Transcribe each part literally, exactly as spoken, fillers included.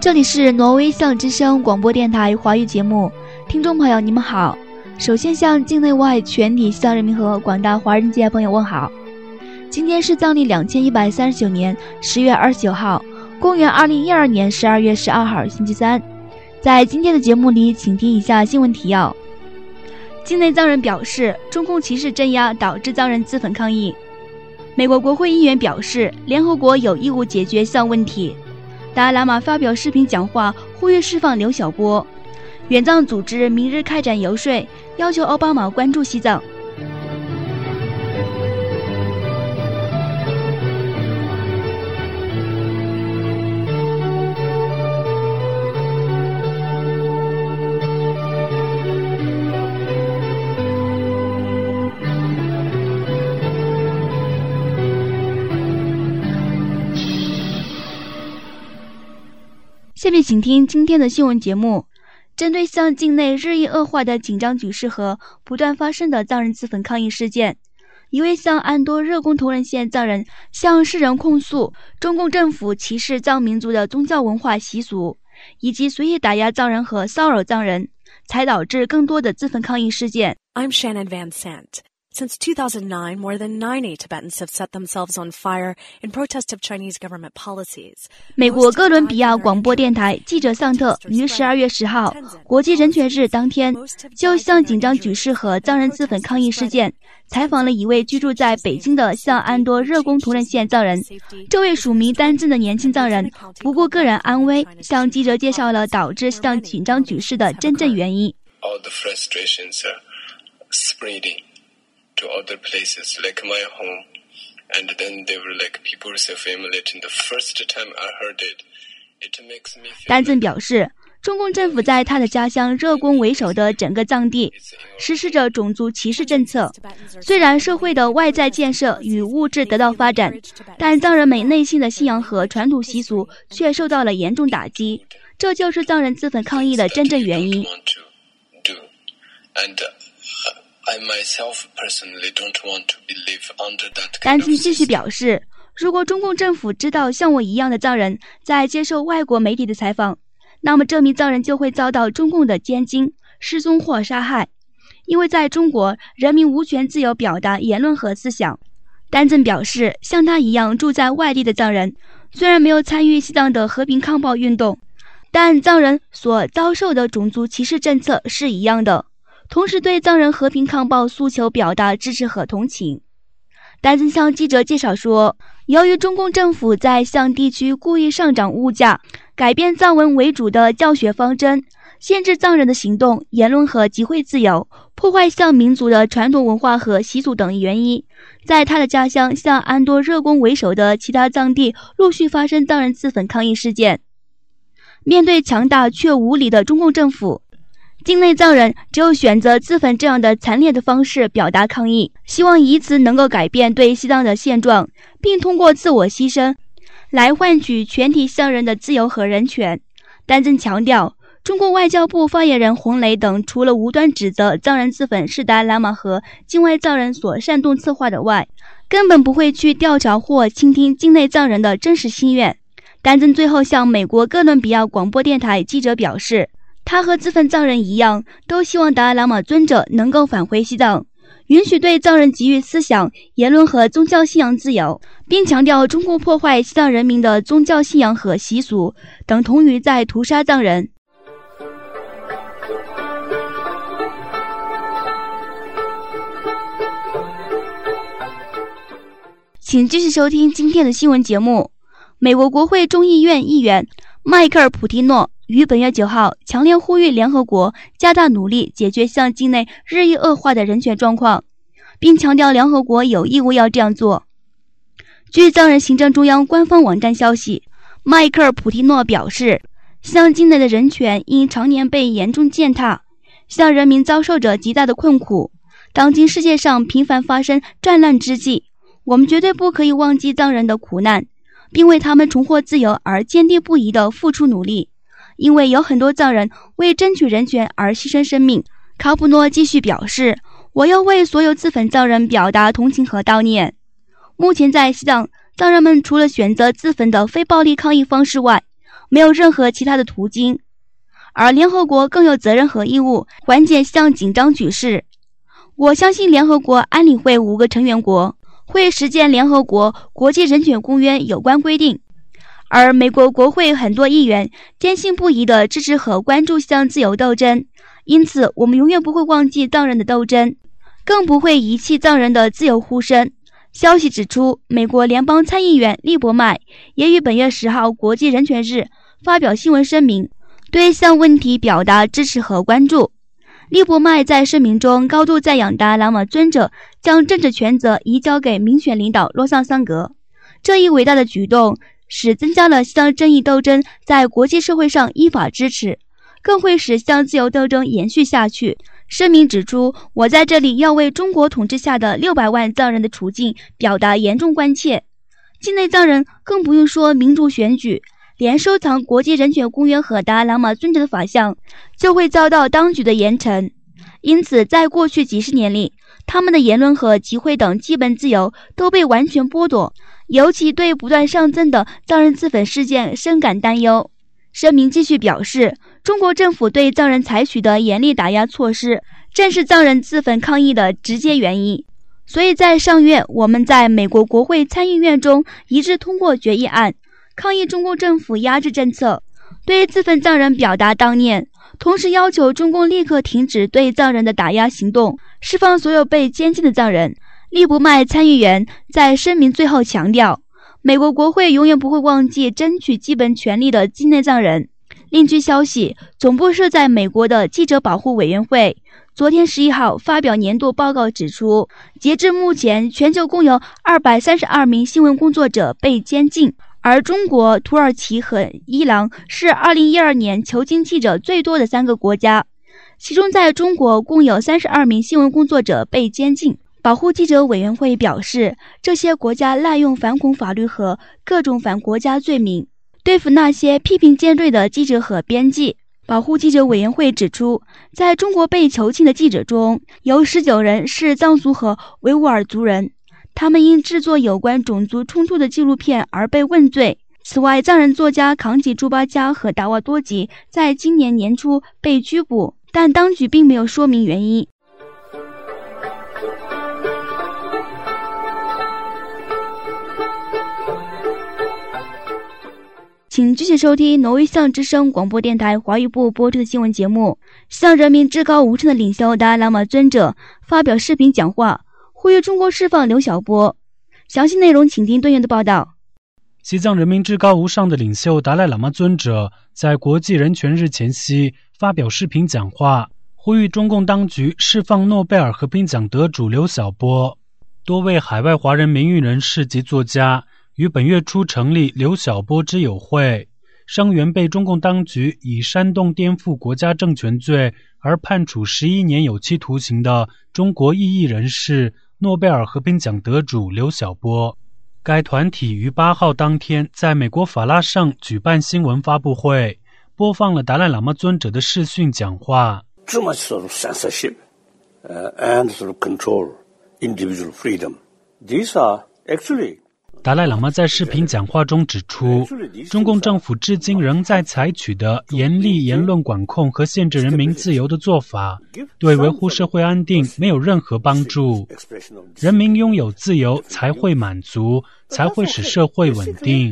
这里是挪威象之声广播电台华语节目，听众朋友你们好。首先向境内外全体西藏人民和广大华人界朋友问好。今天是藏历两千一百三十九年十月二十九号，公元二零一二年十二月十二号星期三。在今天的节目里，请听以下新闻提要。境内藏人表示，中共歧视镇压导致藏人自焚抗议。美国国会议员表示，联合国有义务解决西藏问题。达赖喇嘛发表视频讲话，呼吁释放刘晓波。援藏组织明日开展游说，要求奥巴马关注西藏。下面请听今天的新闻节目。针对向境内日益恶化的紧张局势和不断发生的藏人自焚抗议事件，一位向安多热贡头人县藏人向世人控诉中共政府歧视藏民族的宗教文化习俗，以及随意打压藏人和骚扰藏人，才导致更多的自焚抗议事件。 I'm Shannon Van Sant.Since two thousand nine, more than ninety Tibetans have set themselves on fire in protest of Chinese government policies. 美国哥伦比亚广播电台记者桑特于十二月十号国际人权日当天，就向紧张局势和藏人自焚抗议事件采访了一位居住在北京的向安多热贡图人县藏人。这位署名丹增的年轻藏人不顾个人安危，向记者介绍了导致西藏紧张局势的真正原因。 All the frustrations are spreading.To other places like my home, and then they were like people were so familiar. And the first time I heard it, it makes me feel. 丹增表示，中共政府在他的家乡热贡为首的整个藏地实施着种族歧视政策。虽然社会的外在建设与物质得到发展，但藏人们内心的信仰和传统习俗却受到了严重打击，这就是藏人自焚抗议的真正原因。 I myself personally don't want to live under that. 丹增继续表示，如果中共政府知道像我一样的藏人在接受外国媒体的采访，那么这名藏人就会遭到中共的监禁、失踪或杀害，因为在中国，人民无权自由表达言论和思想。丹增表示，像他一样住在外地的藏人，虽然没有参与西藏的和平抗暴运动，但藏人所遭受的种族歧视政策是一样的。同时对藏人和平抗暴诉求表达支持和同情。丹增向记者介绍说，由于中共政府在向地区故意上涨物价，改变藏文为主的教学方针，限制藏人的行动、言论和集会自由，破坏向民族的传统文化和习俗等原因，在他的家乡向安多热贡为首的其他藏地陆续发生藏人自焚抗议事件。面对强大却无理的中共政府，境内藏人只有选择自焚这样的惨烈的方式表达抗议，希望以此能够改变对西藏的现状，并通过自我牺牲来换取全体西藏人的自由和人权。丹增强调，中共外交部发言人洪雷等除了无端指责藏人自焚是达赖喇嘛和境外藏人所煽动策划的外，根本不会去调查或倾听境内藏人的真实心愿。丹增最后向美国哥伦比亚广播电台记者表示，他和自焚藏人一样，都希望达赖喇嘛尊者能够返回西藏，允许对藏人给予思想、言论和宗教信仰自由，并强调中共破坏西藏人民的宗教信仰和习俗，等同于在屠杀藏人。请继续收听今天的新闻节目。美国国会众议院议员迈克尔·普提诺于本月九号强烈呼吁联合国加大努力解决向境内日益恶化的人权状况，并强调联合国有义务要这样做。据藏人行政中央官方网站消息，迈克尔·普提诺表示，向境内的人权因常年被严重践踏，向人民遭受着极大的困苦。当今世界上频繁发生战乱之际，我们绝对不可以忘记藏人的苦难，并为他们重获自由而坚定不移地付出努力。因为有很多藏人为争取人权而牺牲生命。卡普诺继续表示，我要为所有自焚藏人表达同情和悼念。目前在西藏，藏人们除了选择自焚的非暴力抗议方式外， 没有任何其他的途径。而联合国更有责任和义务缓解现紧张局势。我相信联合国安理会五个成员国会实践联合国国际人权公约有关规定，而美国国会很多议员坚信不疑地支持和关注西藏自由斗争，因此我们永远不会忘记藏人的斗争，更不会遗弃藏人的自由呼声。消息指出，美国联邦参议员利伯迈也于本月十号国际人权日发表新闻声明，对向问题表达支持和关注。利伯迈在声明中高度赞扬达赖喇嘛尊者将政治权责移交给民选领导洛桑桑格，这一伟大的举动使增加了西藏正义斗争在国际社会上依法支持，更会使西藏自由斗争延续下去。声明指出，我在这里要为中国统治下的六百万藏人的处境表达严重关切。境内藏人更不用说民主选举，连收藏国际人权公约和达赖喇嘛尊者的法像就会遭到当局的严惩。因此在过去几十年里，他们的言论和集会等基本自由都被完全剥夺，尤其对不断上增的藏人自焚事件深感担忧。声明继续表示，中国政府对藏人采取的严厉打压措施正是藏人自焚抗议的直接原因。所以在上月，我们在美国国会参议院中一致通过决议案，抗议中共政府压制政策，对自焚藏人表达悼念，同时要求中共立刻停止对藏人的打压行动，释放所有被监禁的藏人。利伯迈参议员在声明最后强调，美国国会永远不会忘记争取基本权利的境内藏人。另据消息，总部设在美国的记者保护委员会昨天十一号发表年度报告指出，截至目前全球共有二百三十二名新闻工作者被监禁，而中国、土耳其和伊朗是二零一二年囚禁记者最多的三个国家，其中在中国共有三十二名新闻工作者被监禁。保护记者委员会表示，这些国家滥用反恐法律和各种反国家罪名，对付那些批评尖锐的记者和编辑。保护记者委员会指出，在中国被囚禁的记者中，有十九人是藏族和维吾尔族人，他们因制作有关种族冲突的纪录片而被问罪。此外，藏人作家扛吉朱巴加和达瓦多吉在今年年初被拘捕，但当局并没有说明原因。请继续收听挪威象之声广播电台华语部播出的新闻节目。向人民至高无上的领袖达赖喇嘛尊者发表视频讲话，呼吁中国释放刘晓波。详细内容请听段源的报道。 西藏人民至高无上的领袖达赖喇嘛尊者在国际人权日前夕发表视频讲话，呼吁中共当局释放诺贝尔和平奖得主刘晓波。多位海外华人名誉人士及作家于本月初成立刘晓波之友会，声援被中共当局以煽动颠覆国家政权罪而判处十一年有期徒刑的中国异议人士诺贝尔和平奖得主刘晓波。该团体于八号当天在美国法拉盛举办新闻发布会，播放了达赖喇嘛尊者的视讯讲话。 Too much sort of censorship uh, and sort of control individual freedom. These are actually 达赖喇嘛在视频讲话中指出，中共政府至今仍在采取的严厉言论管控和限制人民自由的做法，对维护社会安定没有任何帮助。人民拥有自由才会满足，才会使社会稳定。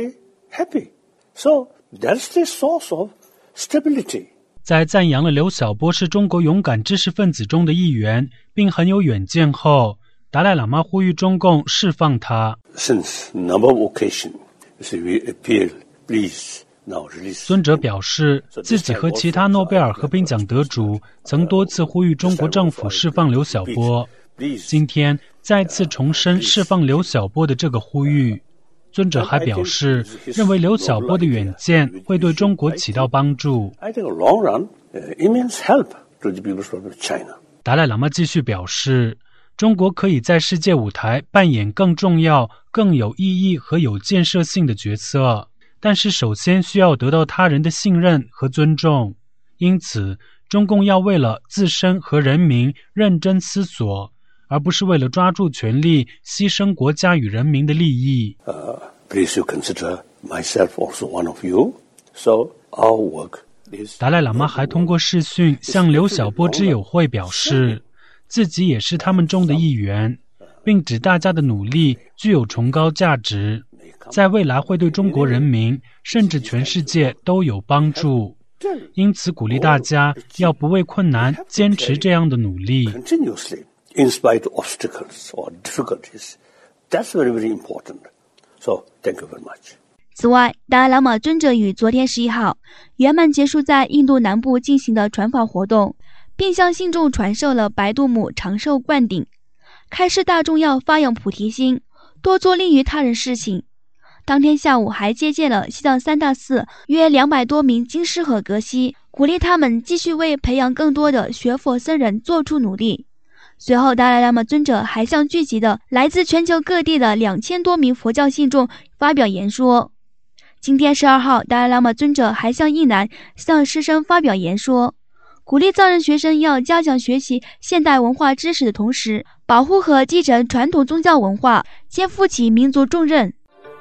在赞扬了刘晓波是中国勇敢知识分子中的一员，并很有远见后，达赖喇嘛呼吁中共释放他。 Since number of occasions, we appeal, please now release. 尊者表示，自己和其他诺贝尔和平奖得主曾多次呼吁中国政府释放刘晓波，今天再次重申释放刘晓波的这个呼吁。尊者还表示，认为刘晓波的远见会对中国起到帮助。 I think a long run, uh, immense help to the people of China. 达赖喇嘛继续表示，中国可以在世界舞台扮演更重要、更有意义和有建设性的角色，但是首先需要得到他人的信任和尊重。因此，中共要为了自身和人民认真思索，而不是为了抓住权力牺牲国家与人民的利益。 Uh, please you consider myself also one of you. So our work is. 达赖喇嘛还通过视讯向刘晓波之友会表示，自己也是他们中的一员，并指大家的努力具有崇高价值，在未来会对中国人民甚至全世界都有帮助。因此鼓励大家要不畏困难，坚持这样的努力。 Continuously, in spite of obstacles or difficulties. That's very, very important. So, thank you very much. 此外，达赖喇嘛尊者于昨天十一号圆满结束在印度南部进行的传法活动，并向信众传授了白度母长寿灌顶，开示大众要发扬菩提心，多做利于他人事情。当天下午还接见了西藏三大寺约两百多名经师和格西，鼓励他们继续为培养更多的学佛僧人做出努力。随后，达赖喇嘛尊者还向聚集的来自全球各地的两千多名佛教信众发表言说。今天十二号，达赖喇嘛尊者还向一南向师生发表言说，鼓励藏人学生要加强学习现代文化知识的同时，保护和继承传统宗教文化，肩负起民族重任。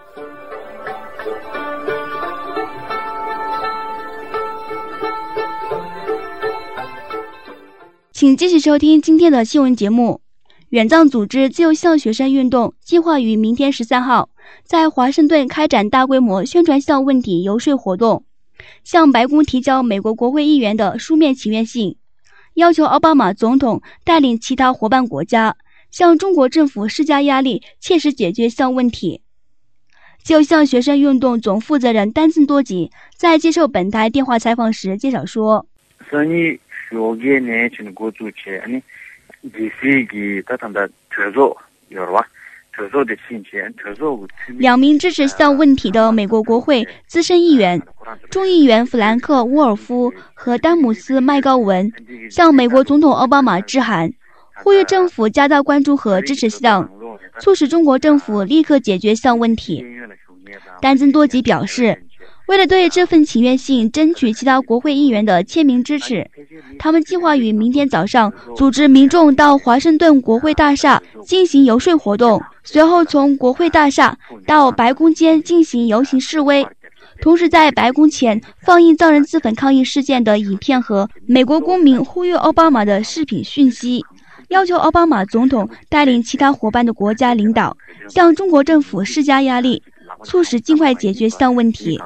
请继续收听今天的新闻节目。远藏组织自由向学生运动计划于明天十三号在华盛顿开展大规模宣传向问题游说活动，向白宫提交美国国会议员的书面请愿信，要求奥巴马总统带领其他伙伴国家向中国政府施加压力，切实解决向问题。自由向学生运动总负责人丹增多吉在接受本台电话采访时介绍说，两名支持向问题的美国国会资深议员众议员弗兰克·沃尔夫和丹姆斯·麦高文向美国总统奥巴马致函，呼吁政府加大关注和支持西藏，促使中国政府立刻解决向问题。丹增多吉表示，为了对这份请愿信争取其他国会议员的签名支持，他们计划于明天早上组织民众到华盛顿国会大厦进行游说活动，随后从国会大厦到白宫间进行游行示威，同时在白宫前放映藏人自焚抗议事件的影片和美国公民呼吁奥巴马的视频讯息，要求奥巴马总统带领其他伙伴的国家领导向中国政府施加压力，促使尽快解决向问题。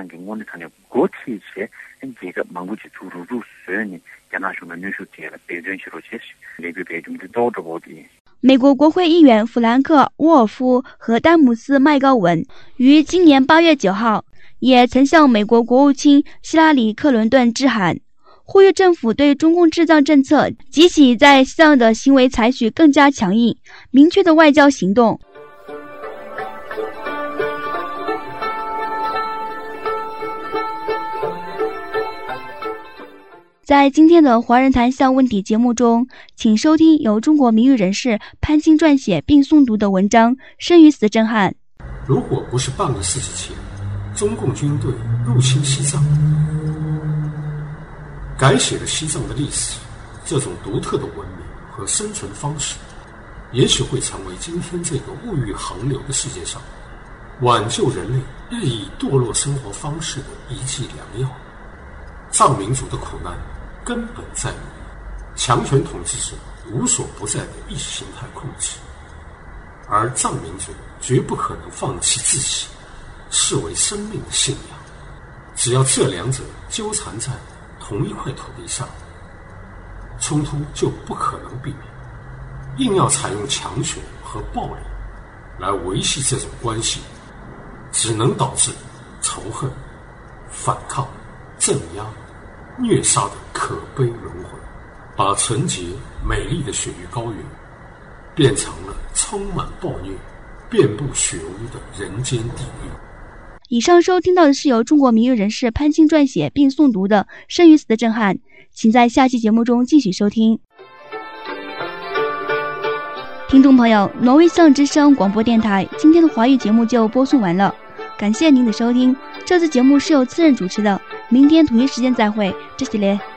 美国国会议员弗兰克·沃尔夫和丹姆斯·麦高文于今年八月九号也曾向美国国务卿希拉里·克伦顿致函，呼吁政府对中共治藏政策及其在西藏的行为采取更加强硬、明确的外交行动。在今天的华人谈向问题节目中，请收听由中国名誉人士潘青撰写并诵读的文章《生于死震撼》。 如果不是半个世纪前中共军队入侵西藏，改写了西藏的历史，这种独特的文明和生存方式，也许会成为今天这个物欲横流的世界上挽救人类日益堕落生活方式的一剂良药。藏民族的苦难根本在于强权统治者无所不在的意识形态控制，而藏民族绝不可能放弃自己视为生命的信仰。只要这两者纠缠在同一块土地上，冲突就不可能避免。硬要采用强权和暴力来维系这种关系，只能导致仇恨、反抗、镇压、虐杀的可悲轮回，把纯洁美丽的雪域高原变成了充满暴虐、遍布血污的人间地狱。 以上收听到的是由中国名誉人士潘青撰写并诵读的《生与死的震撼》，请在下期节目中继续收听。听众朋友，挪威象之声广播电台今天的华语节目就播送完了，感谢您的收听。这次节目是由次任主持的，明天同一时间再会，这是嘞。